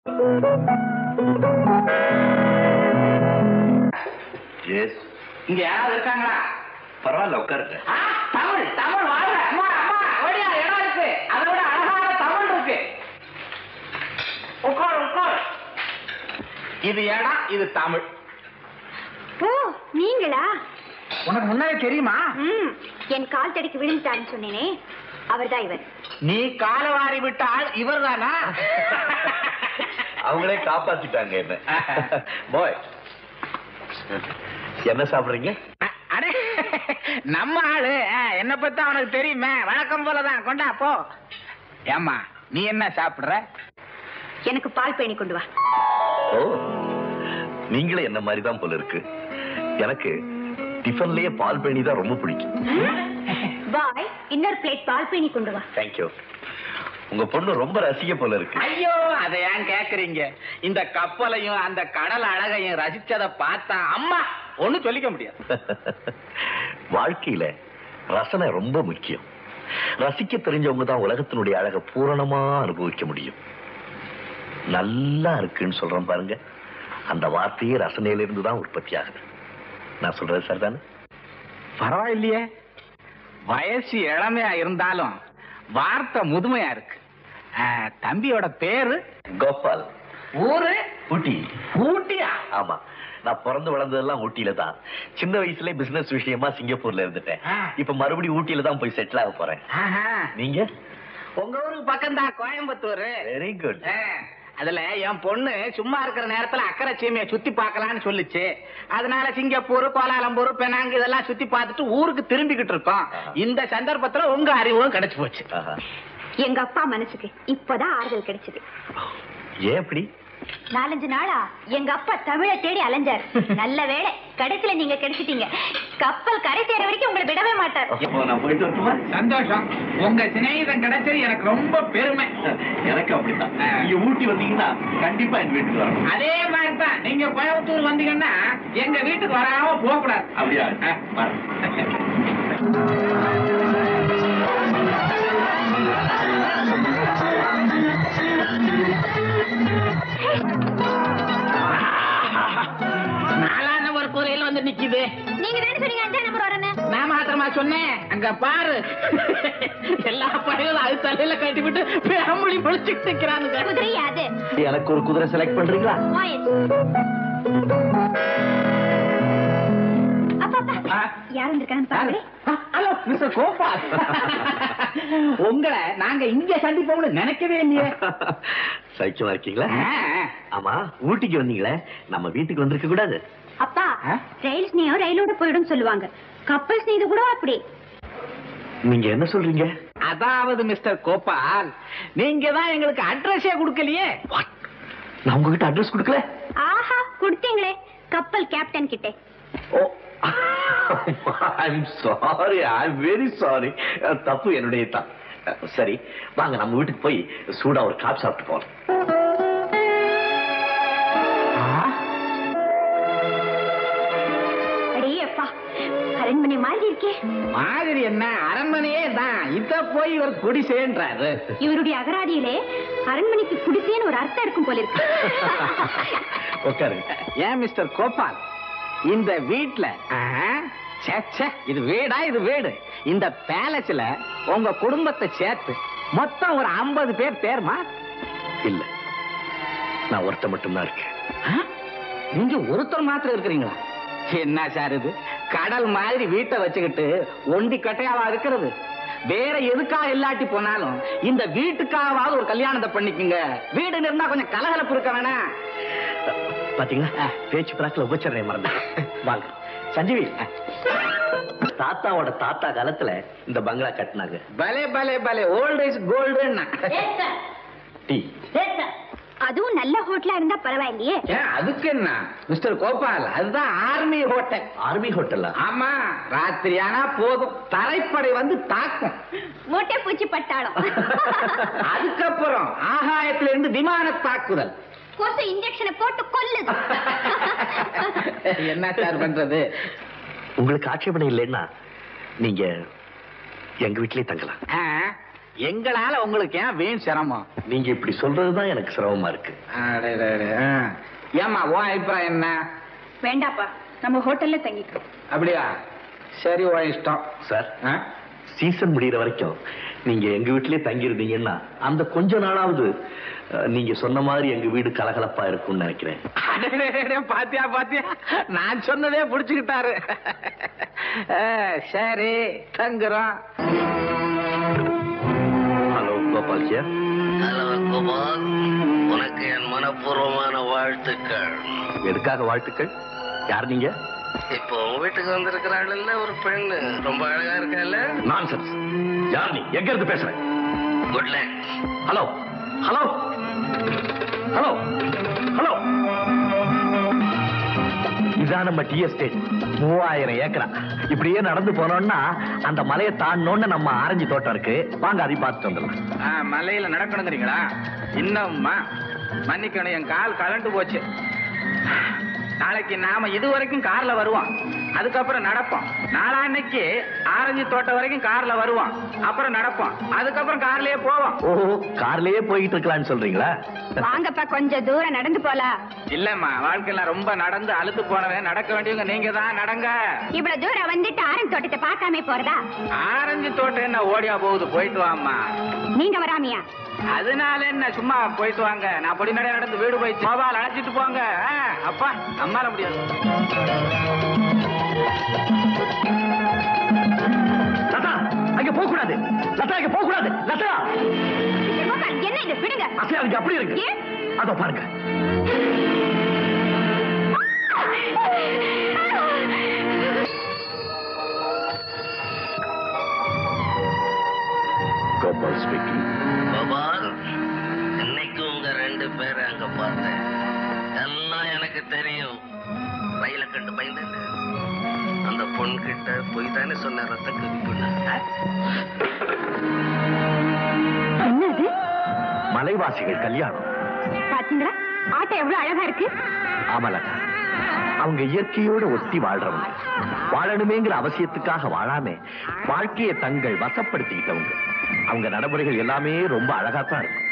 இங்க யாராவது இருக்காங்களா? பரவாயில்ல, உட்காருங்க. தமிழ் தமிழ் வாழ்க. அம்மா அம்மா ஓடியா, இடம் இருக்கு, அதை விட அழகான தமிழ் இருக்கு. உட்கார் உட்கார். இது இடம், இது தமிழ். ஓ, நீங்களா? உனக்கு முன்னாடி தெரியுமா? என் கால் தடிக்கு விழுந்துட்டாருன்னு சொன்னேனே, அவர்தான் இவர். நீ காலவாரி விட்ட ஆள் இவர் தானா? அவங்களே காப்பாத்திட்டாங்க என்ன. பாய், என்ன சாப்பிடுறீங்க? அடே, நம்ம ஆளு என்ன பத்தி அவனுக்கு தெரியுமே, வழக்கம் போலதான். கொண்டா போ. ஏம்மா, நீ என்ன சாப்பிடுற? எனக்கு பால் பேணி கொண்டு வா. ஓ, நீங்களே என்ன மாதிரி தான் போல இருக்கு. எனக்கு டிஃபன்லயே பால் பேணி தான் ரொம்ப பிடிக்கும். பாய், இன்னொரு பிளேட் பால் பேணி கொண்டு வா. தேங்க்யூ. உங்க பொண்ணு ரொம்ப ரசிக்க போல இருக்கு. ஐயோ, அதை ஏன் கேக்குறீங்க? இந்த கப்பலையும் அந்த கடல் அழகையும் ரசிச்சதை பார்த்தா அம்மா ஒண்ணு சொல்லிக்க முடியாது. வாழ்க்கையில ரசனை ரொம்ப முக்கியம். ரசிக்க தெரிஞ்சவங்க தான் உலகத்தினுடைய அழகை பூரணமா அனுபவிக்க முடியும். நல்லா இருக்குன்னு சொல்றேன் பாருங்க, அந்த வார்த்தையே ரசனையில இருந்து தான் உற்பத்தி ஆகுது. நான் சொல்றது சரிதானே? பரவாயில்லையே, வயசு இளமையா இருந்தாலும் வார்த்தை முதுமையா இருக்கு. தம்பியோட பேரு கோபால். ஊரு ஊட்டி. ஊட்டியா? ஆமா, நான் பிறந்து வளர்ந்ததெல்லாம் ஊட்டியில தான். சின்ன வயசுல பிசினஸ் விஷயமா சிங்கப்பூர்ல இருந்துட்டேன். இப்ப மறுபடியும் ஊட்டியில தான் போய் செட்டில் ஆக போறேன். நீங்க? உங்க ஊருக்கு பக்கம் தான், கோயம்புத்தூர். Very good. அதுல என் பொண்ணு சும்மா இருக்கிற நேரத்துல அக்கறை சீமையை சுத்தி பார்க்கலாம்னு சொல்லிச்சு. அதனால சிங்கப்பூர், கோலாலம்பூர், பெனாங்கு இதெல்லாம் சுத்தி பார்த்துட்டு ஊருக்கு திரும்பிக்கிட்டு இருக்கோம். இந்த சந்தர்ப்பத்துல உங்க அறிவும் கிடைச்சு போச்சு. எங்க அப்பா மனசுக்கு இப்பதான் ஆறுதல் கிடைச்சது. ஏன் அப்படி? 4-5 நாளா எங்க அப்பா தமிழை தேடி அலைஞ்சார். நல்ல வேளை கடைசியில நீங்க கிடைச்சிட்டீங்க. கப்பல் கரை சேர வரைக்கும் உங்களை விடவே மாட்டார். நான் போயிட்டு வரட்டுமா? சந்தோஷம். உங்க சிநேகிதம் கிடைச்சது எனக்கு ரொம்ப பெருமை. எனக்கு அப்படித்தான். நீங்க ஊட்டி வந்தீங்கன்னா கண்டிப்பா எங்க வீட்டுக்கு வரணும். அதே மாதிரி தான், நீங்க கோயம்புத்தூர் வந்தீங்கன்னா எங்க வீட்டுக்கு வராம போக கூடாது. அப்படியா? நாலாம் நம்பர் கூரையில வந்து நிக்குது. நீங்க தானே சொன்னீங்க 5ஆம் நம்பர் வரேன்னு. நான் மாத்திரமா சொன்னேன்? அங்க பாரு, எல்லா படைகளும் அது தலையில கட்டி விட்டு பேமொழி முடிச்சுட்டு நிக்கிறானுங்க. குதிரை அது. எனக்கு ஒரு குதிரை செலக்ட் பண்றீங்களா? யார் வந்திருக்கான்னு பாரு. Hello mister Gopal. உங்களை நாங்க இங்க சந்திப்போம்னு நினைக்கவே இல்லையே. சைக்கியமா இருக்கீங்களா? ஆமா, ஊட்டிக்கு வந்தீங்களே, நம்ம வீட்டுக்கு வந்திருக்க கூடாது? அப்பா, ரயில் ஸ்நேகம் ரயிலோட போயிடும் சொல்லுவாங்க. கப்பல் ஸ்நேகிது கூட அப்படி. நீங்க என்ன சொல்றீங்க? அதாவது மிஸ்டர் கோபால், நீங்க தான் எங்களுக்கு அட்ரஸே கொடுக்கலையே. நான் உங்ககிட்ட அட்ரஸ் கொடுக்கல? ஆஹா, கொடுத்தீங்களே, கப்பல் கேப்டன் கிட்ட. ஓ, I'm sorry, I'm very sorry. தப்பு என்னுடைய தான். சரி, வாங்க நம்ம வீட்டுக்கு போய் சூடா ஒரு காபி சாப்பிட்டு போறோம். அடேப்பா, அரண்மனை மாதிரி இருக்கே. மாதிரி என்ன, அரண்மனையே தான். இத போய் இவர் குடிசேன்றாரு. இவருடைய அகராதியிலே அரண்மனைக்கு குடிசேன்னு ஒரு அர்த்தம் இருக்கும் போல இருக்கு. உட்காருங்க. ஏன் மிஸ்டர் கோபால், இந்த வீட்ல இது வீடா? இது வீடு. இந்த பேலஸ்ல உங்க குடும்பத்தை சேர்த்து மொத்தம் ஒரு 50 பேர் தேர்மா? இல்ல, நான் ஒருத்த மட்டும்தான் இருக்கேன். நீங்க ஒருத்தர் மாத்திரம் இருக்கிறீங்களா? என்ன சார் இது, கடல் மாதிரி வீட்டை வச்சுக்கிட்டு ஒண்டி கட்டையாவா இருக்கிறது? வேற எதுக்காக இல்லாட்டி போனாலும் இந்த வீட்டுக்காவது ஒரு கல்யாணத்தை பண்ணிக்குங்க. வீடு இருந்தா கொஞ்சம் கலகலப்பு இருக்க வேணாம். பாத்தீங்களா, பேச்சு பிராக்கில் உபச்சரணை மறந்தேன். வாங்க சஞ்சீவி, தாத்தாவோட தாத்தா காலத்துல இந்த பங்களா கட்டினாங்க. பலே பலே பலே, ஓல்ட் இஸ் கோல்டுன்னா. டீ அதுவும் நல்ல ஹோட்டலா இருந்தா பரவாயில்லையே. அதுக்கு என்ன மிஸ்டர் கோபால், அதுதான் ஆர்மி ஹோட்டல். Army hotel? ஆமா, ராத்திரி ஆனா போதும், தரைப்படை வந்து தாக்கும். மூட்டை பூச்சி பட்டாளம். அதுக்கப்புறம் ஆகாயத்துல இருந்து விமான தாக்குதல். கொசு இன்ஜெக்ஷனை போட்டு கொல்லுது. என்ன சார் பண்றது? உங்களுக்கு ஆட்சேபனை இல்லைன்னா நீங்க எங்க வீட்லயே தங்கலாம். எங்களால உங்களுக்கு ஏன் வீண் சிரமம்? நீங்க இப்படி சொல்றதுதான் எனக்கு சிரமமா இருக்கு. ஏமா உன் அபிப்பிராயம் என்ன? வேண்டாப்பா, நம்ம ஹோட்டல்ல தங்கிக்கிறோம். அப்படியா? சரி, உன் இஷ்டம். சார், சீசன் முடிகிற வரைக்கும் நீங்க எங்க வீட்டிலேயே தங்கியிருந்தீங்கன்னா அந்த கொஞ்ச நாளாவது நீங்க சொன்ன மாதிரி எங்க வீடு கலகலப்பா இருக்கும்னு நினைக்கிறேன். பாத்தியா பாத்தியா, நான் சொன்னதே புடிச்சுக்கிட்டாரு. சரி, தங்குறோம். Hello Gopal sir. Hello Gopal, உனக்கு என் மனப்பூர்வமான வாழ்த்துக்கள். எதுக்காக வாழ்த்துக்கள்? யார் நீங்க? இப்போ உங்க வீட்டுக்கு வந்திருக்கிறாள் ஒரு பெண்ணு, ரொம்ப அழகா இருக்கல. நான்சென்ஸ். யார் நீ? எங்க இருந்து பேசுறேன்? Good luck. Hello hello hello hello. இதான் நம்ம டி எஸ்டேட். 3000 ஏக்கரா. இப்படியே நடந்து போனோம்னா அந்த மலையை தாண்டோன்னு நம்ம ஆரஞ்சு தோட்டம் இருக்கு. வாங்க, அதை பார்த்துட்டு வந்துடலாம். மலையில நடக்கணுங்கிறீங்களா? இன்னும்மா மன்னிக்கணும், என் கால் கலண்டு போச்சு. நாளைக்கு நாம இது வரைக்கும் கார்ல வருவோம், அதுக்கப்புறம் நடப்போம். நாளான்னைக்கு ஆரஞ்சு தோட்டம் வரைக்கும் கார்ல வருவோம், அப்புறம் நடப்போம், அதுக்கப்புறம் கார்லயே போவோம். ஓ, கார்லயே போயிட்டு இருக்கலாம்னு சொல்றீங்களா? வாங்கப்பா, கொஞ்சம் தூரம் நடந்து போலாம். இல்லம்மா, வாழ்க்கையில ரொம்ப நடந்து அழுத்து போனவன், நடக்க வேண்டியவங்க நீங்க தான், நடங்க. இவ்வளவு தூரம் வந்துட்டு ஆரஞ்சு தோட்டத்தை பார்க்காம போறதா? ஆரஞ்சு தோட்டம் என்ன ஓடியா போகுது? போயிட்டு வாம்மா. நீங்க வராமியா? அதனால என்ன, சும்மா போயிட்டு வாங்க. நான் பொடி நடைய நடந்து வீடு போய் மொபைல் அழைச்சிட்டு போங்க. அப்பா, அம்மால முடியாது. லதா, அங்க போக கூடாது. லதா, அங்க போக கூடாது. லதா, என்ன இது? விடுங்க. அசையாதுங்க, அப்படி இருக்கு. அதோ பாருங்க. கோபால் ஸ்பீக்கிங். கோபால், இன்னைக்கு உங்க 2 பேரை அங்க பார்த்தேன். எல்லாம் எனக்கு தெரியும். ரயில கண்டு பயந்து அந்த பொண்ணு கிட்ட போய் தானே சொன்ன ரத்த கவிப்புன்னு. என்னது? மலைவாசிகள் கல்யாணம். பாத்தீங்களா, ஆட்டோ எவ்வளவு அழகா இருக்கு. ஆமலக்கா, அவங்க இயற்கையோட ஒட்டி வாழ்றவங்க. வாழணுமேங்கிற அவசியத்துக்காக வாழாம வாழ்க்கையை தங்கள் வசப்படுத்திக்கிட்டவங்க. அவங்க நடைமுறைகள் எல்லாமே ரொம்ப அழகாத்தான் இருக்கும்.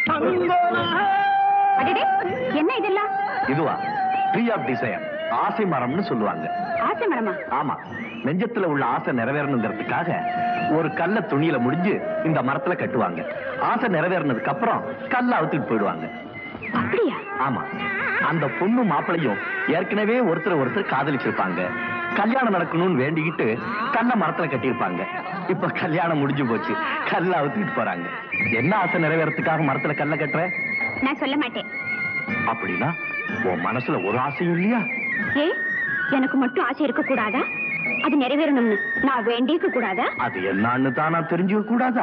என்ன இதெல்லாம்? இதுவா? ட்ரீ ஆஃப் டிசைர், ஆசை மரம்னு சொல்லுவாங்க. ஆசை மரமா? ஆமா, நெஞ்சத்துல உள்ள ஆசை நிறைவேறணுங்கிறதுக்காக ஒரு கல்ல துணியில முடிஞ்சு இந்த மரத்துல கட்டுவாங்க. ஆசை நிறைவேறினதுக்கு அப்புறம் கல்ல அவுத்துட்டு போயிடுவாங்க. அப்படியா? ஆமா, அந்த பொண்ணு மாப்பிளையும் ஏற்கனவே ஒருத்தர் காதலிச்சிருப்பாங்க. கல்யாணம் நடக்கணும்னு வேண்டிக்கிட்டு கல்ல மரத்துல கட்டியிருப்பாங்க. இப்ப கல்யாணம் முடிஞ்சு போச்சு, கல்ல அவுத்துட்டு போறாங்க. என்ன ஆசை நிறைவேறதுக்காக மரத்துல கல்ல கட்டுற? நான் சொல்ல மாட்டேன். அப்படின்னா உன் மனசுல ஒரு ஆசையும் இல்லையா? ஏ, எனக்கு மட்டும் ஆசை இருக்க கூடாதா? அது நிறைவேறணும்னு நான் வேண்டிக்க கூடாதா? அது என்னன்னு தான் நான் தெரிஞ்சுக்க கூடாதா?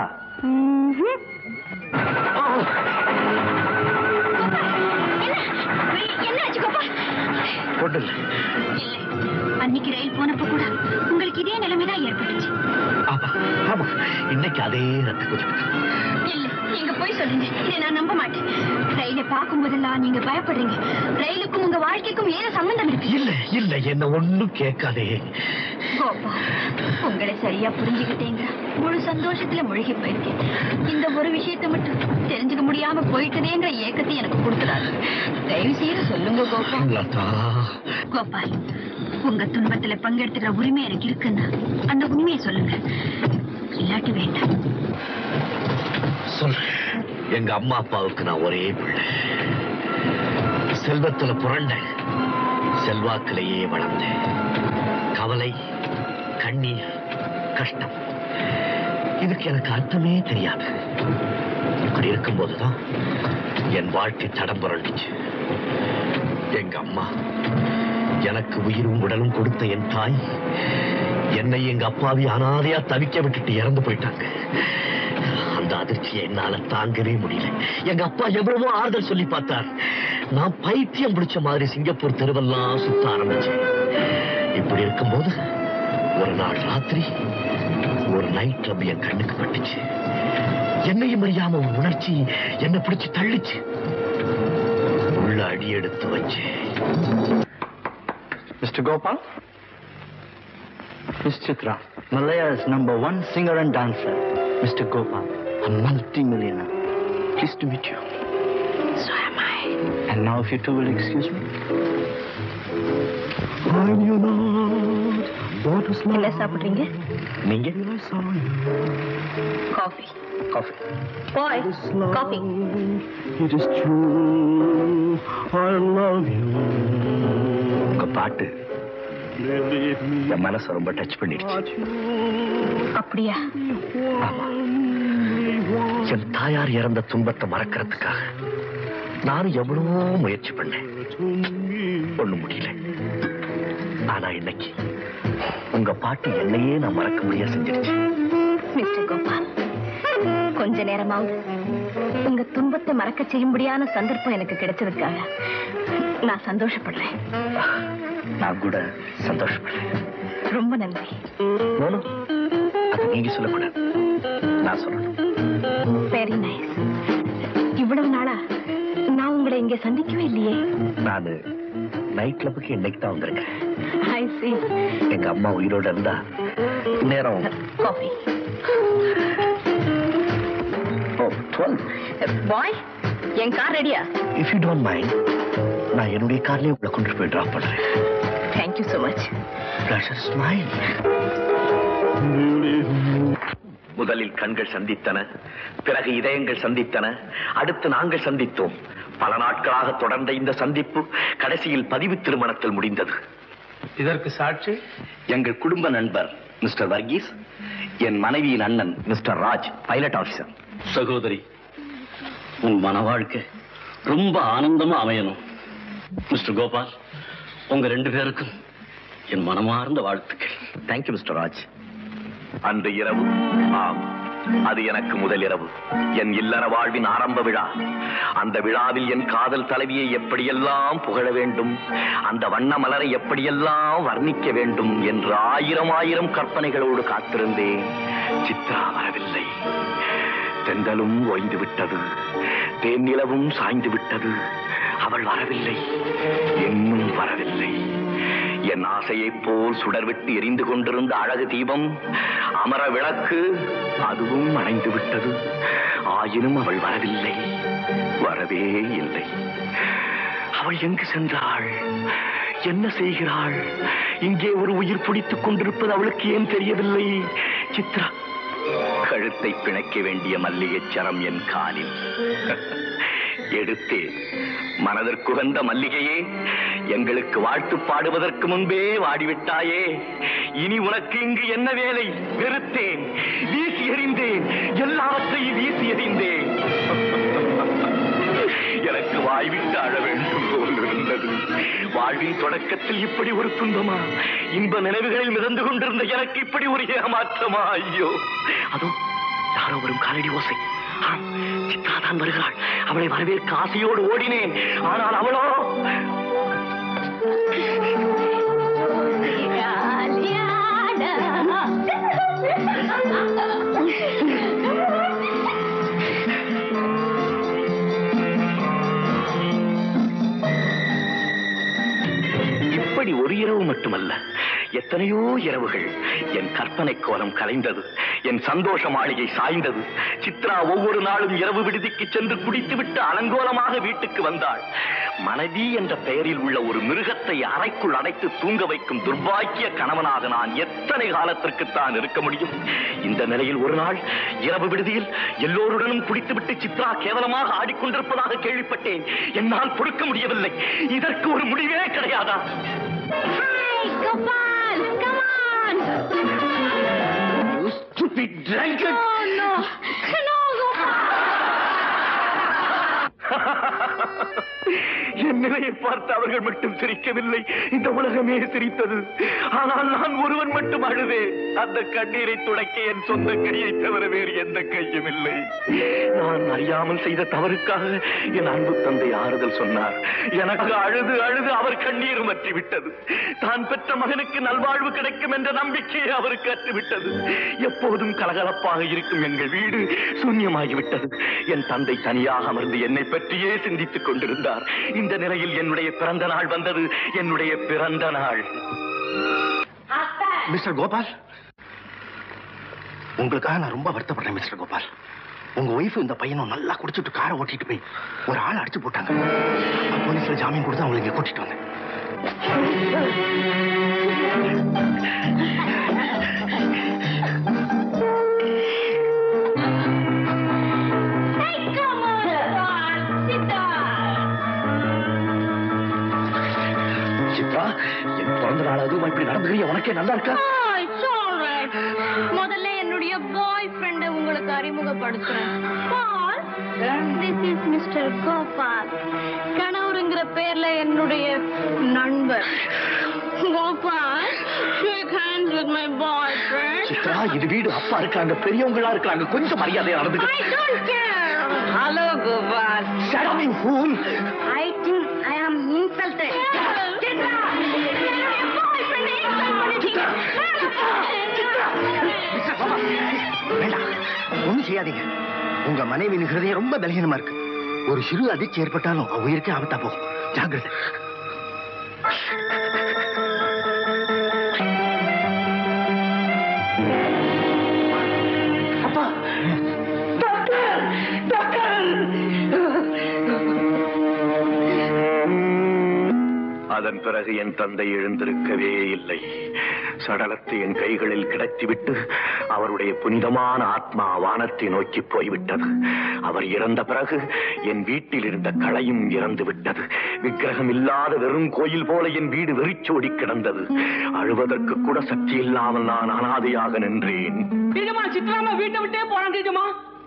அன்னைக்கு ரயில் போனப்ப கூட உங்களுக்கு இதே நிலைமைதான் ஏற்பட்டுச்சு. இன்னைக்கு அதே ரத்த கொதிப்பு. இல்ல, நீங்க போய் சொல்லுங்க, இதை நான் நம்ப மாட்டேன். ரயிலை பார்க்கும் போதெல்லாம் நீங்க பயப்படுறீங்க. ரயிலுக்கும் உங்க வாழ்க்கைக்கும் ஏதோ சம்பந்தம் இருக்கு. இல்ல இல்ல, என்ன ஒண்ணும் கேட்காதே. கோபா, உங்களை சரியா புரிஞ்சுக்கிட்டேங்க. முழு சந்தோஷத்துல முழுகி போயிருக்கேன். இந்த ஒரு விஷயத்தை மட்டும் தெரிஞ்சுக்க முடியாம போயிட்டதேங்கிற ஏக்கத்தை எனக்கு கொடுத்துடாது. தயவு செய்து சொல்லுங்க கோபால். கோபால், உங்க துன்பத்துல பங்கெடுத்துக்கிற உரிமை எனக்கு இருக்குன்னா அந்த உண்மையை சொல்லுங்க. இல்லாட்டி வேண்டாம். சொல்றேன். எங்க அம்மா அப்பாவுக்கு நான் ஒரே பிள்ளை. செல்வத்துல புரண்ட, செல்வாக்கிலேயே வளர்ந்தேன். கவலை, கண்ணீர், கஷ்டம், இதுக்கு எனக்கு அர்த்தமே தெரியாது. இப்படி இருக்கும்போதுதான் என் வாழ்க்கை தடம் புரண்டுச்சு. எங்க அம்மா, எனக்கு உயிரும் உடலும் கொடுத்த என் தாய், என்னை எங்க அப்பாவி அனாதையா தவிக்க விட்டுட்டு இறந்து போயிட்டாங்க. அந்த அதிர்ச்சியை என்னால தாங்கவே முடியல. எங்க அப்பா எவ்வளவோ ஆறுதல் சொல்லி பார்த்தார். நான் பைத்தியம் பிடிச்ச மாதிரி சிங்கப்பூர் தெருவெல்லாம் சுத்த ஆரம்பிச்சேன். இப்படி இருக்கும்போது ஒரு நாள் ராத்திரி ஒரு நைட் கிளப் என் கண்ணுக்கு பட்டுச்சு. என்னையும் அறியாம ஒரு உணர்ச்சி என்னை பிடிச்சு தள்ளிச்சு. உள்ள அடி எடுத்து வச்சேன். Mr. Gopal? Miss Chitra, Malaya's #1 singer and dancer, Mr. Gopal. A multi-millionaire. Pleased to meet you. So am I. And now if you two will excuse me. என்ன சாப்பிடுறீங்க? நீங்க? Coffee. Coffee. Boy, coffee. It is true, I love you. உங்க பாட்டு என் மனசை ரொம்ப touch பண்ணிடுச்சு. அப்படியா? ஆமா. என் தாயார் இறந்த துன்பத்தை மறக்கிறதுக்காக நானும் எவ்வளவோ முயற்சி பண்ணேன். ஒண்ணும் முடியல. ஆனா இன்னைக்கு உங்க பாட்டு என்னையே நான் மறக்க முடிய செஞ்சிருச்சு. மிஸ்டர் கோபால், கொஞ்ச நேரமாவது உங்க துன்பத்தை மறக்க செய்யும்படியான சந்தர்ப்பம் எனக்கு கிடைச்சதுக்காக நான் சந்தோஷப்படுறேன். நான் கூட சந்தோஷப்படுறேன். ரொம்ப நன்றி. அது நீங்க சொல்லக்கூடாது, நான் சொல்லணும். Very nice. இவ்வளவு நாளா நான் உங்களை இங்க சந்திக்கவே இல்லையே. நானு நைட் கிளப்புக்கு இன்னைக்கு தான் வந்திருக்கேன். ஐ see. எங்க அம்மா உயிரோட இருந்தா நேரம். காஃபி. பாய், என் கார் ரெடியா? இஃப் யூ டோன்ட் மைண்ட், நான் என்னுடைய கார்லயே உங்களை கொண்டு போய் டிராப் பண்றேன். Thank you so much. Pleasure is mine. முதலில் கண்கள் சந்தித்தன, பிறகு இதயங்கள் சந்தித்தன, அடுத்து நாங்கள் சந்தித்தோம். பல நாட்களாக தொடர்ந்த இந்த சந்திப்பு கடைசியில் பதிவு திருமணத்தில் முடிந்தது. இதற்கு சாட்சி எங்கள் குடும்ப நண்பர் மிஸ்டர் வர்கீஸ், என் மனைவியின் அண்ணன் மிஸ்டர் ராஜ், பைலட் ஆபீசர். சகோதரி, உன் மன வாழ்க்கை ரொம்ப ஆனந்தமா அமையணும். மிஸ்டர் கோபால், உங்க 2 பேருக்கும் என் மனமார்ந்த வாழ்த்துக்கள். Thank you mister Raj. அன்று இரவு, ஆம், அது எனக்கு முதல் இரவு, என் இல்லற வாழ்வின் ஆரம்ப விழா. அந்த விழாவில் என் காதல் தலைவியை எப்படியெல்லாம் புகழ வேண்டும், அந்த வண்ண மலரை எப்படியெல்லாம் வர்ணிக்க வேண்டும் என்று ஆயிரம் கற்பனைகளோடு காத்திருந்தேன். சித்ரா வரவில்லை. தென்றலும் ஓய்ந்து விட்டது, தேனிலவும் சாய்ந்து விட்டது. அவள் வரவில்லை, இன்னும் வரவில்லை. என் ஆசையைப் போல் சுடர்விட்டு எரிந்து கொண்டிருந்த அழகு தீபம், அமர விளக்கு, அதுவும் அணைந்து விட்டது. ஆயினும் அவள் வரவில்லை, வரவே இல்லை. அவள் எங்கு சென்றாள்? என்ன செய்கிறாள்? இங்கே ஒரு உயிர் பிடித்துக் கொண்டிருப்பது அவளுக்கு ஏன் தெரியவில்லை? சித்ரா, கழுத்தை பிணைக்க வேண்டிய மல்லிகைச் சரம் என் காலில் எடுத்தேன். மனதிற்குகந்த மல்லிகையே, எங்களுக்கு வாழ்த்து பாடுவதற்கு முன்பே வாடிவிட்டாயே. இனி உனக்கு இங்கு என்ன வேலை? வெறுத்தேன், வீசி எறிந்தேன், எல்லாவற்றையும் வீசி எறிந்தேன். எனக்கு வாய்விட்டு அழ வேண்டும் போல் இருந்தது. வாழ்வின் தொடக்கத்தில் இப்படி ஒரு துன்பமா? இன்ப நினைவுகளில் மிதந்து கொண்டிருந்த எனக்கு இப்படி ஒரு ஏமாற்றமா? ஐயோ, அதோ யாரோ வரும் காலடி ஓசை. சித்ரா தான் வருகிறாள். அவளை வரவேற்க ஆசையோடு ஓடினேன். ஆனால் அவளோ இப்படி ஒரு இரவு மட்டுமல்ல, எத்தனையோ இரவுகள் என் கற்பனை கோலம் கலைந்தது. என் சந்தோஷ மாளிகை சாய்ந்தது. சித்ரா ஒவ்வொரு நாளும் இரவு விடுதிக்கு சென்று குடித்துவிட்டு அலங்கோலமாக வீட்டுக்கு வந்தாள். மனைவி என்ற பெயரில் உள்ள ஒரு மிருகத்தை அறைக்குள் அடைத்து தூங்க வைக்கும் துர்பாக்கிய கணவனாக நான் எத்தனை காலத்திற்குத்தான் இருக்க முடியும்? இந்த நிலையில் ஒரு நாள் இரவு விடுதியில் எல்லோருடனும் குடித்துவிட்டு சித்ரா கேவலமாக ஆடிக்கொண்டிருப்பதாக கேள்விப்பட்டேன். என்னால் பொறுக்க முடியவில்லை. இதற்கு ஒரு முடிவே கிடையாதா? Gopal, come on! You stupid drunkard! No, Gopal! என் நிலையை பார்த்து அவர்கள் மட்டும் சிரிக்கவில்லை, இந்த உலகமே சிரித்தது. ஆனால் நான் ஒருவன் மட்டும் அழுதேன். அந்த கண்ணீரை துடைக்க என் சொந்த கையை தவிர வேறு எந்த கையும் இல்லை. நான் அறியாமல் செய்த தவறுக்காக என் அன்பு தந்தை ஆறுதல் சொன்னார். எனக்கு அழுது அழுது அவர் கண்ணீர் மற்றிவிட்டது. தான் பெற்ற மகனுக்கு நல்வாழ்வு கிடைக்கும் என்ற நம்பிக்கையை அவருக்கு அற்றுவிட்டது. எப்போதும் கலகலப்பாக இருக்கும் எங்கள் வீடு சூன்யமாகிவிட்டது. என் தந்தை தனியாக அமர்ந்து என்னை பற்றியே சிந்தித்துக் கொண்டிருந்தார். இந்த நிலையில் என்னுடைய பிறந்த நாள் வந்தது. என்னுடைய பிறந்த நாள். மிஸ்டர் கோபால், உங்களுக்காக நான் ரொம்ப வருத்தப்படுறேன் மிஸ்டர் கோபால். உங்க ஒய்ஃப் இந்த பையனும் நல்லா குடிச்சிட்டு காரை ஓட்டிட்டு போய் ஒரு ஆள் அடிச்சு போட்டாங்க. போலீஸ்ல ஜாமீன் கொடுத்து அவங்களை இங்க கூட்டிட்டு வந்தேன். சித்ரா, என் பிறந்த நாள் அதுவும் இப்படி நடந்துக்கிறிய உனக்கே நல்லா இருக்கா? முதல்ல என்னுடைய பாய் ஃப்ரெண்டை உங்களுக்கு அறிமுகப்படுத்துறேன். This is Mr. கோபால். கணவருங்கிற பேர்ல என்னுடைய நண்பர் Gopal. Shake hands with my boyfriend. Chitra, இது வீடு, அப்பா இருக்காங்க, பெரியவங்களா இருக்காங்க, கொஞ்சம் மரியாதையா நடந்துக்க. I don't care. Hello Gopal. Shut up, you fool. I think I am insulted. வேண்டாம், ஒண்ணும் செய்யாதீங்க. உங்க மனைவி ஹிருதயம் ரொம்ப பலகீனமா இருக்கு. ஒரு சிறு அதிர்ச்சி ஏற்பட்டாலும் அவ உயிருக்கு ஆபத்தா போகும். ஜாக்கிரதை. அப்பா, டாக்டர், டாக்டர். அதன் பிறகு என் தந்தை எழுந்திருக்கவே இல்லை. சடலத்தை என் கைகளில் கிடத்திவிட்டு அவருடைய புனிதமான ஆத்மா வானத்தை நோக்கி போய்விட்டது. அவர் இறந்த பிறகு என் வீட்டில் இருந்த களையும் இறந்து விட்டது. விக்கிரகம் இல்லாத வெறும் கோயில் போல என் வீடு வெறிச்சோடி கிடந்தது. அழுவதற்கு கூட சக்தி இல்லாமல் நான் அனாதையாக நின்றேன். சித்ராமா வீட்டை விட்டே போறாங்க.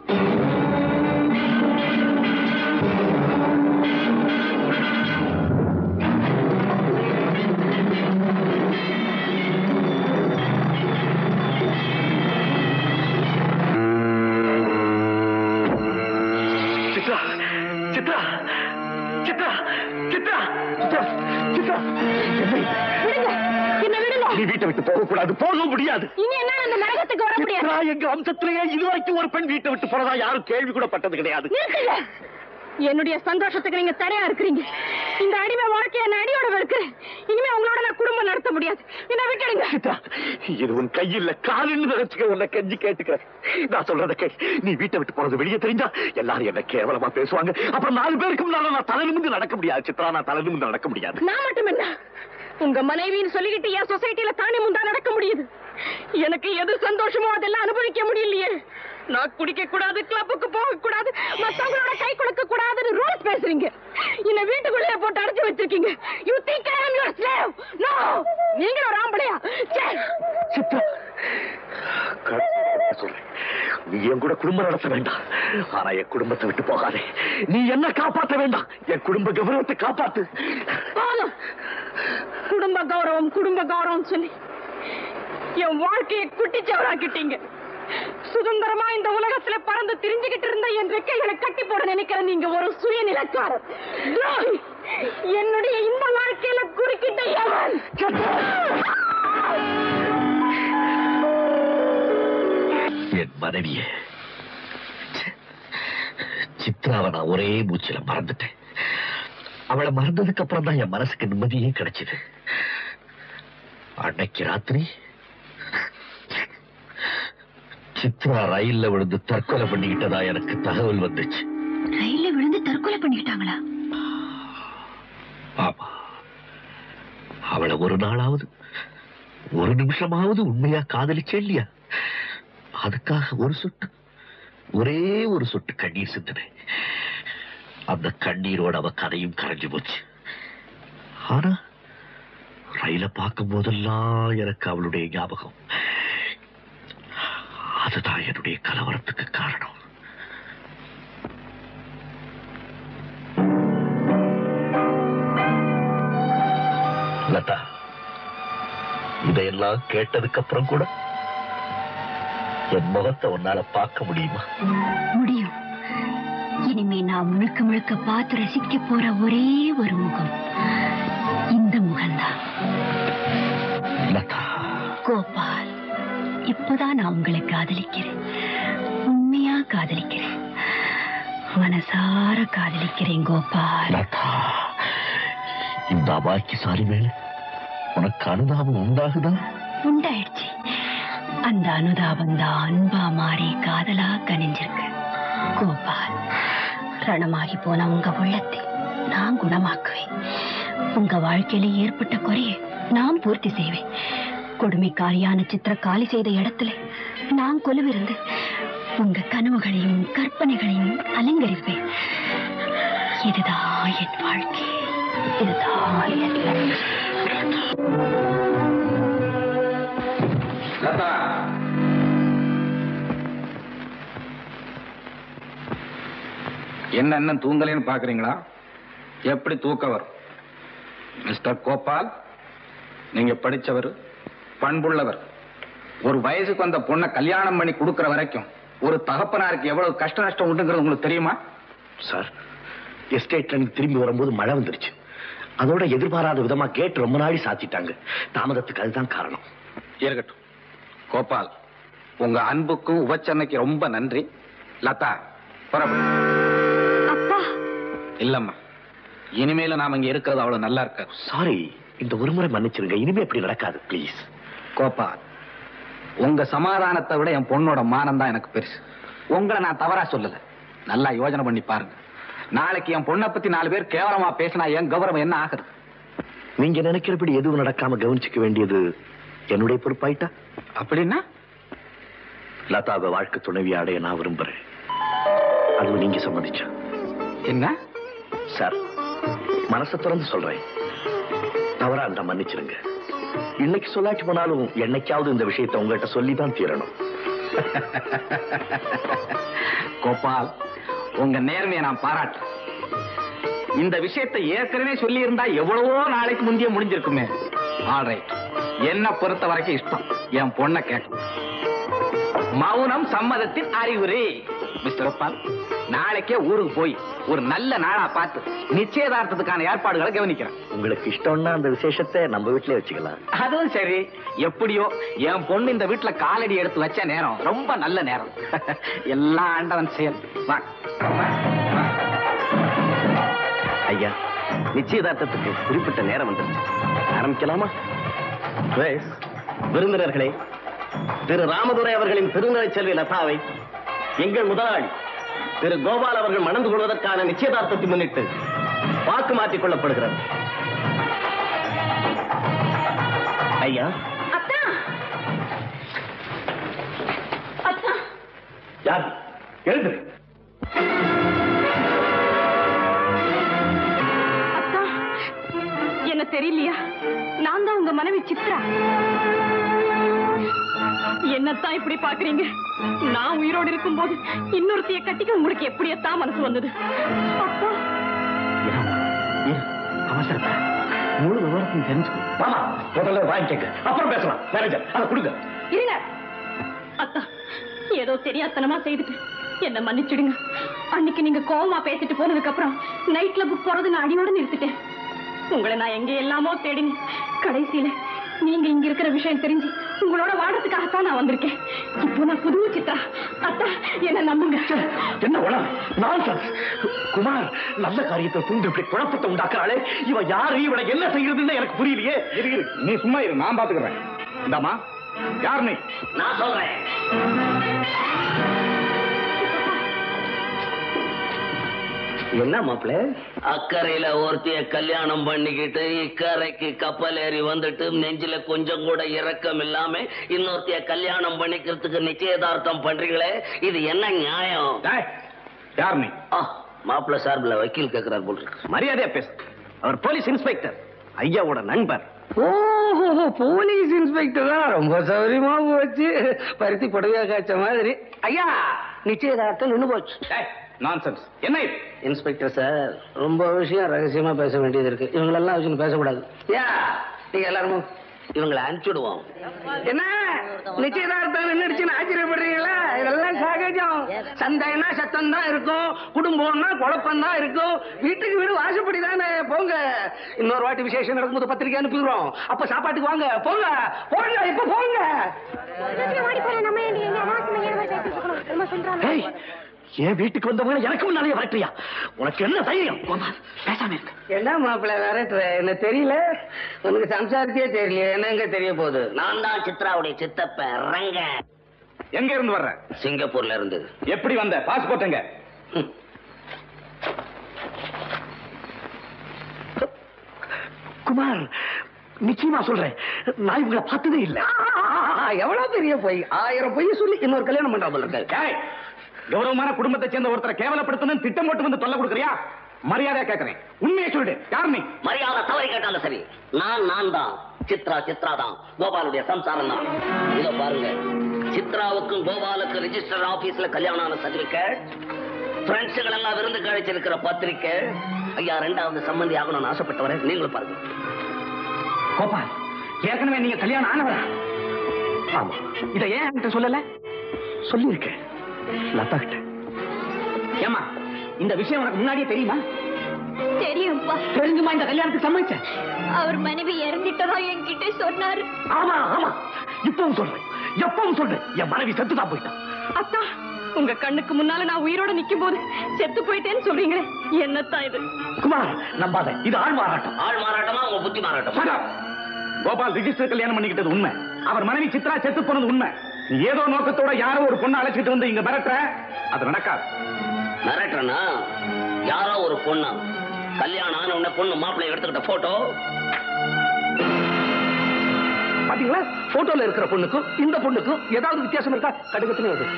வீட்டை விட்டு போக கூடாது, போக முடியாது. எங்க வம்சத்திலேயே இதுவரைக்கும் ஒரு பெண் வீட்டை விட்டு போறதா யாரும் கேள்வி கூட பட்டது கிடையாது. என்னுடைய சந்தோஷத்துக்கு நீங்க தடையா இருக்கிறீங்க. இந்த அடிமை வாழ்க்கையை நான் அடியோட வெறுக்கிறேன். இனிமே உங்களோட நான் குடும்பம் நடத்த முடியாது. என்ன விட்டுடுங்க. இது உன் கையில் காலின்னு நினைச்சுக்க, உன்னை கெஞ்சி கேட்டுக்கிறேன். நான் சொல்றத கே, நீ வீட்டை விட்டு போறது வெளியே தெரிஞ்சா எல்லாரும் என்ன கேவலமா பேசுவாங்க. அப்புறம் 4 பேருக்கு முன்னால நான் தலை நிமிர்ந்து நடக்க முடியாது. சித்ரா, நான் தலை நிமிர்ந்து நடக்க முடியாது. நான் மட்டும் என்ன, உங்க மனைவின்னு சொல்லிக்கிட்டு என் சொசைட்டில தானே முந்தா நடக்க முடியுது. எனக்கு எது சந்தோஷமோ அதெல்லாம் அனுபவிக்க முடியலையே. நான் குடிக்க கூடாது, கிளப்புக்கு போக கூடாது, மத்தவங்களோட கை கொடுக்க கூடாதுன்னு ரூல்ஸ் பேசுறீங்க. என்ன வீட்டுக்குள்ளே போட்டு அடைச்சு வச்சிருக்கீங்க. You think I am your slave? No, நீங்க ஒரு ஆம்பளையா? சித்ரா, சொல்றேன், நீ என் கூட குடும்பம் நடத்த வேண்டாம். ஆனா என் குடும்பத்தை விட்டு போகாதே. நீ என்ன காப்பாற்ற வேண்டாம், என் குடும்ப கௌரவத்தை காப்பாத்து. குடும்ப கௌரவம் சொல்லி என் வாழ்க்கையை குட்டிச்சவராக்கிட்டீங்க. சுதந்திரமா இந்த உலகத்துல பறந்து திரிஞ்சுகிட்டு இருந்த என் ரெக்கைகளை கட்டி போட நினைக்கிற நீங்க ஒரு சுயநிலக்காரர். என்னுடைய இந்த வாழ்க்கையில குறுக்கிட்ட எவன்? என் மனைவிய சித்ராவை நான் ஒரே மூச்சில மறந்துட்டேன். அவளை மறந்ததுக்கு அப்புறம் தான் என் மனசுக்கு நிம்மதியே கிடைச்சது. அன்னைக்கு ராத்திரி சித்ரா ரயில்ல விழுந்து தற்கொலை பண்ணிக்கிட்டதா எனக்கு தகவல் வந்துச்சு. ரயில்ல விழுந்து தற்கொலை பண்ணிக்கிட்டாங்களா? ஆமா. அவளை ஒரு நாளாவது, ஒரு நிமிஷமாவது உண்மையா காதலிச்சே இல்லையா? அதுக்காக ஒரே ஒரு சொட்டு கண்ணீர் சிந்தினேன். அந்த கண்ணீரோட அவ கதையும் கரைஞ்சு போச்சு. ஆனா ரயில பார்க்கும் போதெல்லாம் எனக்கு அவளுடைய ஞாபகம். அதுதான் என்னுடைய கலவரத்துக்கு காரணம். லதா, இதையெல்லாம் கேட்டதுக்கு அப்புறம் கூட என் முகத்தை உன்னால பார்க்க முடியுமா? முடியும். இனிமே நான் முழுக்க முழுக்க பார்த்து ரசிக்க போற ஒரே ஒரு முகம் இந்த முகம்தான். லதா, கோபால், இப்பதான் நான் உங்களை காதலிக்கிறேன். உண்மையா காதலிக்கிறேன். மனசார காதலிக்கிறேன் கோபால். லதா, இந்த அபாக்கி சாரி மேல உனக்கு அனுதாபம் உண்டாகுதா? உண்டாயிடுச்சு. அந்த அனுதாபம் தான் அன்பா மாறி காதலா கனிஞ்சிருக்கு. கோபால், ரணமாகி போன உங்க உள்ளத்தை நான் குணமாக்குவேன். உங்க வாழ்க்கையில ஏற்பட்ட குறையை நான் பூர்த்தி செய்வேன். கொடுமைக்காரியான சித்திர காலி செய்த இடத்துல நான் கொலுவிருந்து உங்க கனவுகளையும் கற்பனைகளையும் அலங்கரிப்பேன். இதுதான் என் வாழ்க்கை, இதுதான் என் லதா, என்ன தூங்கலேன்னு பாக்குறீங்களா? எப்படி தூக்கம் வரும்? மிஸ்டர் கோபால், நீங்க படிச்சவர், பண்புள்ளவர். ஒரு வயசுக்கு வந்த பொண்ணை கல்யாணம் பண்ணி கொடுக்கிற வரைக்கும் ஒரு தகப்பனாருக்கு எவ்வளவு கஷ்ட நஷ்டம் உண்டுங்கிறது உங்களுக்கு தெரியுமா? சார், எஸ்டேட்ல இருந்து திரும்பி வரும்போது மழை வந்துருச்சு. அதோட எதிர்பாராத விதமா கேட் ரொம்ப நாளி சாத்திட்டாங்க. தாமதத்துக்கு அதுதான் காரணம். இருக்கட்டும் கோபால், உங்க அன்புக்கும் உபச்சனைக்கு ரொம்ப நன்றி. லதா, புறப்படு. அப்பா, இல்லம்மா, இனிமேல நாம இங்க இருக்கிறது அவ்வளவு நல்லா இருக்காது. சாரி, இந்த ஒரு முறை மன்னிச்சிருங்க. இனிமே இப்படி நடக்காது ப்ளீஸ். கோபால், உங்க சமாதானத்தை விட என் பொண்ணோட மானம் தான் எனக்கு பெருசு. உங்களை நான் தவறா சொல்லல. நல்லா யோசனை பண்ணி பாருங்க. நாளைக்கு என் பொண்ணை பத்தி 4 பேர் கேவலமா பேசினா என் கௌரவம் என்ன ஆகுது? நீங்க நினைக்கிறபடி எதுவும் நடக்காம கவனிச்சுக்க வேண்டியது என்னுடைய பொறுப்பாயிட்டா? அப்படின்னா லதாவை வாழ்க்கை துணைவி அடைய நான் விரும்புறேன். அதுவும் நீங்க சம்மதிச்சா. என்ன சார், மனசை திறந்து சொல்றேன். தவறா அந்த மன்னிச்சிருங்க. இன்னைக்கு சொல்லாச்சு போனாலும் என்னைக்காவது இந்த விஷயத்தை உங்கள்கிட்ட சொல்லிதான் தீரணும். கோபால், உங்க நேர்மையை நான் பாராட்டுறேன். இந்த விஷயத்தை ஏற்கனவே சொல்லி இருந்தா எவ்வளவோ நாளைக்கு முந்தைய முடிஞ்சிருக்குமே. ஆல்ரைட், என்ன பொறுத்த வரைக்கும் இஷ்டம். என் பொண்ணை கேட்கும். மௌனம் சம்மதத்தின் அறிகுறி. மிஸ்டர் கோபால், நாளைக்கே ஊருக்கு போய் ஒரு நல்ல நாளா பார்த்து நிச்சயதார்த்தத்துக்கான ஏற்பாடுகளை கவனிக்கிறேன். உங்களுக்கு இஷ்டம்னா அந்த விசேஷத்தை நம்ம வீட்டிலே வச்சுக்கலாம். அதுவும் சரி. எப்படியோ என் பொண்ணு இந்த வீட்டுல காலடி எடுத்து வச்ச நேரம் ரொம்ப நல்ல நேரம். எல்லாம் ஆண்டவன் செயல். ஐயா, நிச்சயதார்த்தத்துக்கு குறிப்பிட்ட நேரம் வந்துருச்சு. ஆரம்பிக்கலாமா? விருந்தினர்களே, திரு ராமதுரை அவர்களின் திருநறை செல்வி லதாவை எங்கள் முதலாளி திரு கோபால் அவர்கள் மணந்து கொள்வதற்கான நிச்சயதார்த்தத்தை முன்னிட்டு வாக்கு மாற்றிக் கொள்ளப்படுகிறது. ஐயா. அத்தா, அத்தா, யார் எழுது? அத்தா, என்ன தெரியலையா? நான் தான் உங்க மனைவி சித்ரா. என்னத்தான் இப்படி பாக்குறீங்க? நான் உயிரோடு இருக்கும் போது இன்னொருத்தைய கட்டிக்க உங்களுக்கு எப்படியத்தான் மனசு வந்தது? அப்பா, அவசரப்பா, முழு விவரத்தையும் தெரிஞ்சுக்கோ. மாமா, முதல்ல வாங்கிக்கங்க, அப்புறம் பேசலாம். மேனேஜர், அதை கொடுங்க. இருங்க அத்தா, ஏதோ தெரியாதனமா செய்துட்டு என்ன மன்னிச்சிடுங்க. அன்னைக்கு நீங்க கோவமா பேசிட்டு போனதுக்கு அப்புறம் நைட் கிளப் போறது நான் அடியோட நிறுத்திட்டேன். உங்களை நான் எங்க எல்லாமோ தேடினேன். கடைசியில நீங்க இங்க இருக்கிற விஷயம் தெரிஞ்சு உங்களோட வாழறதுக்காகத்தான் நான் வந்திருக்கேன். இப்போ நான் புது சித்ரா. அத்தா, என்ன நம்புங்க. என்ன உணவு? நான்சென்ஸ். குமார், நல்ல காரியத்தை தூண்டு இப்படி குழப்பத்தை உண்டாக்குறாளே. இவ யாரு? இவனை என்ன செய்யறதுன்னு எனக்கு புரியலையே. இரு, நீ சும்மா இரு, நான் பாத்துக்கிறேன். இந்தாமா, யார் நீ? நான் சொல்றேன். என்ன மாப்பிள்ள? அக்கறையில ஒருத்திய கல்யாணம் பண்ணிக்கிட்டு இக்கரைக்கு கப்பல் ஏறி வந்துட்டு நெஞ்சில கொஞ்சம் கூட இரக்கம் இல்லாம இன்னொருத்திய கல்யாணம் பண்ணிக்கிறதுக்கு நிச்சயதார்த்தம் பண்றீங்களே, இது என்ன நியாயம்? யார் நீ? மாப்பிள்ள சார்பில் வக்கீல் கேட்கிறார் போல் இருக்கு. மரியாதையா பேசு. அவர் போலீஸ் இன்ஸ்பெக்டர், ஐயாவோட நண்பர். ஓஹோ, போலீஸ் இன்ஸ்பெக்டர் தான். ரொம்ப சௌரியமா போச்சு. பருத்தி புடவையா காய்ச்ச மாதிரி. ஐயா, நிச்சயதார்த்தம் நின்னு போச்சு. நான்சென்ஸ். என்ன இது? இன்ஸ்பெக்டர் சார், ரொம்ப விஷயம் ரகசியமா பேச வேண்டியது இருக்கு. இவங்களெல்லாம் வச்சுன்னு பேசக்கூடாது. யா, நீங்க எல்லாரும் இவங்களை அனுப்பிச்சுடுவோம். என்ன நிச்சயதார்த்தம் நின்றுச்சுன்னு ஆச்சரியப்படுறீங்களா? இதெல்லாம் சகஜம். சண்டைனா சத்தம் தான் இருக்கும், குடும்பம்னா குழப்பம் தான் இருக்கும். வீட்டுக்கு வீடு வாசப்படி தானே. போங்க, இன்னொரு வாட்டி விசேஷம் நடக்கும்போது பத்திரிக்கை அனுப்பிடுறோம். அப்ப சாப்பாட்டுக்கு வாங்க. போங்க போங்க, இப்ப போங்க. என் வீட்டுக்கு வந்தவங்க எனக்கு முன்னாலே வரட்டியா? உனக்கு என்ன தைரியம்? பேசாம இருக்கு. என்ன மாப்பிள்ள விரட்டுற? என்ன தெரியல? உனக்கு சம்சாரத்தையே தெரியல, என்னங்க தெரிய போகுது? நான் தான் சித்ராவுடைய சித்தப்ப ரங்க. எங்க இருந்து வர்ற? சிங்கப்பூர்ல இருந்து. எப்படி வந்த? பாஸ்போர்ட் எங்க? குமார், நிச்சயமா சொல்றேன், நான் இவங்களை பார்த்ததே இல்ல. எவ்வளவு பெரிய பொய்! 1000 பொய் சொல்லி இன்னொரு கல்யாணம் பண்றாமல் இருக்க. கௌரவமான குடும்பத்தை சேர்ந்த ஒருத்தரை கேவலப்படுத்தணும் திட்டம் போட்டு வந்து தொல்லை கொடுக்குறியா? மரியாதையா கேட்கிறேன், உண்மையை சொல்லிடு. யார் நீ? மரியாதை தவறி கேட்டாலும் சரி, நான் தான். சித்ரா தான். கோபாலுடைய சம்சாரம் தான். இத பாருங்க, சித்ராவுக்கும் கோபாலுக்கு ரெஜிஸ்டர் ஆபீஸ்ல கல்யாணம் ஆன சர்டிபிகேட், பிரெண்ட்ஸுகள் எல்லாம் விருந்து கழிச்சிருக்கிற பத்திரிக்கை. ஐயா, 2வது சம்பந்தி ஆகணும்னு ஆசைப்பட்டவரை நீங்களும் பாருங்க. கோபால், ஏற்கனவே நீங்க கல்யாணம் ஆனவரா? ஆமா. இத ஏன் என்கிட்ட சொல்லல? சொல்லியிருக்கேன் லதா கிட்ட. ஏமா, இந்த விஷயம் உனக்கு முன்னாடியே தெரியுமா? தெரியும்பா. தெரிஞ்சுமா இந்த கல்யாணத்துக்கு சம்மதிச்ச? அவர் மனைவி இறந்துட்டதா என்கிட்ட சொன்னாரு. ஆமா ஆமா, இப்பவும் சொல்றேன், எப்பவும் சொல்றேன், என் மனைவி செத்துதான் போயிட்டான். அத்தா, உங்க கண்ணுக்கு முன்னால நான் உயிரோட நிக்கும் போது செத்து போயிட்டேன்னு சொல்றீங்களே, என்னத்தான் இது? குமார், நம்பாத, இது ஆள் மாறாட்டம். ஆள் மாறாட்டமா உங்க புத்தி மாறாட்டம்? Shut up. கோபால் ரிஜிஸ்டர் கல்யாணம் பண்ணிக்கிட்டது உண்மை. அவர் மனைவி சித்ரா செத்து போனது உண்மை. நீ ஏதோ நோக்கத்தோட யாரோ ஒரு பொண்ணை அழைச்சிட்டு வந்து இங்க மிரட்டுற, அது நடக்காது. மிரட்டுறனா? யாரோ ஒரு பொண்ணா? கல்யாணம் ஆன உடனே பொண்ணு மாப்பிள்ளை எடுத்துக்கிட்ட போட்டோ பாத்தீங்களா? போட்டோல இருக்கிற பொண்ணுக்கும் இந்த பொண்ணுக்கும் ஏதாவது வித்தியாசம் இருக்கா? கடுகத்திலே அது.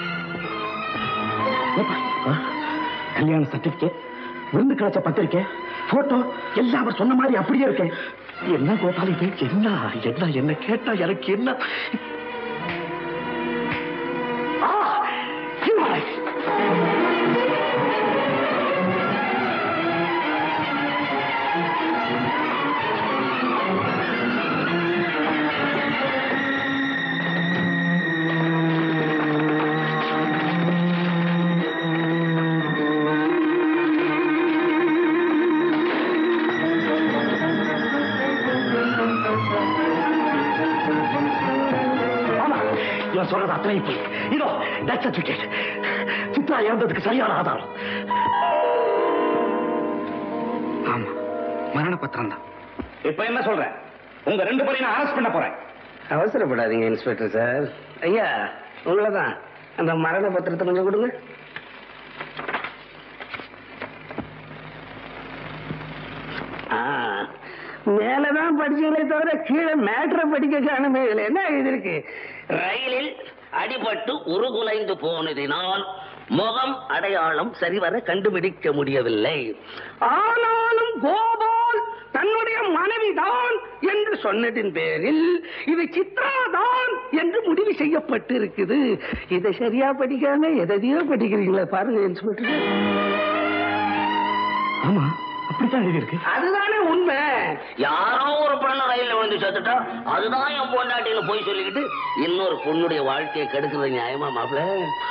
கல்யாண சர்டிபிகேட், விருந்து கிடைச்ச பத்திரிக்கை, போட்டோ எல்லாம் அவர் சொன்ன மாதிரி அப்படியே இருக்கேன். என்ன கோபால் இது? என்ன என்ன என்ன கேட்டா எனக்கு என்ன? சொல்றது அத்தனை போய் இதோ டெத் சர்டிபிகேட், சித்ரா இறந்ததுக்கு சரியான ஆதாரம். ஆமா, மரண பத்திரம் தான். இப்ப என்ன சொல்ற? உங்க 2 பேரையும் நான் அரெஸ்ட் பண்ண போறேன். அவசரப்படாதீங்க இன்ஸ்பெக்டர் சார். ஐயா, உங்களதான் அந்த மரண பத்திரத்தை கொஞ்சம் கொடுங்க. மேலதான் படிச்சீங்களே தவிர கீழே மேட்ரை படிக்க காணுமே. இதுல என்ன எழுதிருக்கு? ரயிலில் அடிபட்டு உருகுலைந்து போனதினால் முகம் அடையாளம் சரிவர கண்டுபிடிக்க முடியவில்லை. ஆனாலும் கோபால் தன்னுடைய மனைவிதான் என்று சொன்னதின் பேரில் இது சித்ரா தான் என்று முடிவு செய்யப்பட்டு இருக்குது. இதை சரியா படிக்காம எதையோ படிக்கிறீங்களா பாருங்க இன்ஸ்பெக்டர். ஆமா, அப்படித்தான் எழுதியிருக்கு. அதுதானே உண்மை. யாரோ ஒரு பொண்ணு ரயில்ல விழுந்து சேர்த்துட்டா அதுதான் என் பொண்டாட்டின்னு போய் சொல்லிக்கிட்டு இன்னொரு பொண்ணுடைய வாழ்க்கையை கெடுக்கிறது நியாயமா மாப்பிள்ள?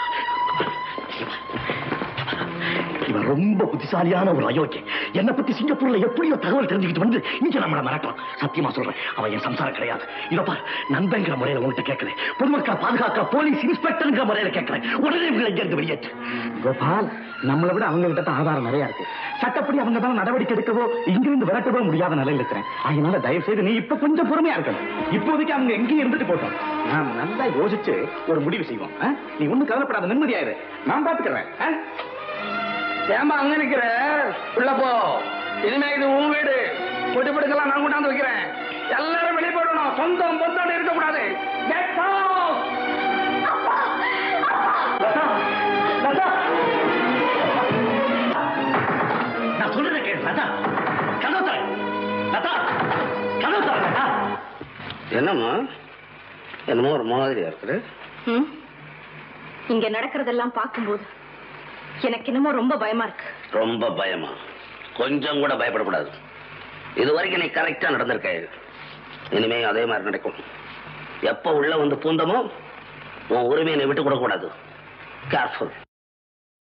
இவன் ரொம்ப புத்திசாலியான ஒரு அயோக்கிய. என்னை பத்தி சிங்கப்பூர்ல எப்படியோ தகவல் தெரிஞ்சுக்கிட்டு வந்து இங்க நம்மள மிரட்டான். சத்தியமா சொல்றேன், அவன் என் சம்சாரம் கிடையாது. இதை பார், நண்பங்கிற முறையில உங்கள்கிட்ட கேட்கிறேன், பொதுமக்களை பாதுகாக்கிற போலீஸ் இன்ஸ்பெக்டர்ங்கிற முறையில கேட்கிறேன். உடனே இவங்களை இங்க இருந்து வெளியேற்று. கோபால், நம்மளை விட அவங்க கிட்ட ஆதாரம் நிறைய இருக்கு. சட்டப்படி அவங்க தான் நடவடிக்கை எடுக்கவோ இங்கிருந்து விரட்டவோ முடியாத நிலையில் இருக்கிறேன். அதனால தயவு செய்து நீ இப்ப கொஞ்சம் பொறுமையா இருக்கணும். இப்போதைக்கு அவங்க எங்கேயும் இருந்துட்டு போட்டோம். நாம் நல்லா யோசிச்சு ஒரு முடிவு செய்வோம். நீ ஒண்ணும் கவலைப்படாத, நிம்மதியாயிரு, நான் பாத்துக்கிறேன். ஏமா அங்க நிக்கிற? உள்ள போ. இனிமே இது உன் வீடு. பொட்டி படுக்கலாம் நான் கொண்டாந்து வைக்கிறேன். எல்லாரும் வெளியே போடணும். சொந்தம் பொந்தம் இருக்கக்கூடாது. நான் சொல்றதை கேளு லதா. கதவு தர லதா, கதவு தர லதா. என்னம்மா என்னமோ ஒரு மாதிரியா இருக்குது? இங்க நடக்கிறதெல்லாம் பார்க்கும்போது எனக்கு என்னமோ ரொம்ப பயமா இருக்கு. ரொம்ப பயமா? கொஞ்சம் கூட பயப்படக்கூடாது. இது வரைக்கும் நீ கரெக்டா நடந்திருக்க. இனிமே அதே மாதிரி நடக்கும். எப்ப உள்ள வந்து பூந்தமோ உன் உரிமையை விட்டு கொடுக்க கூடாது. கேர்ஃபுல்.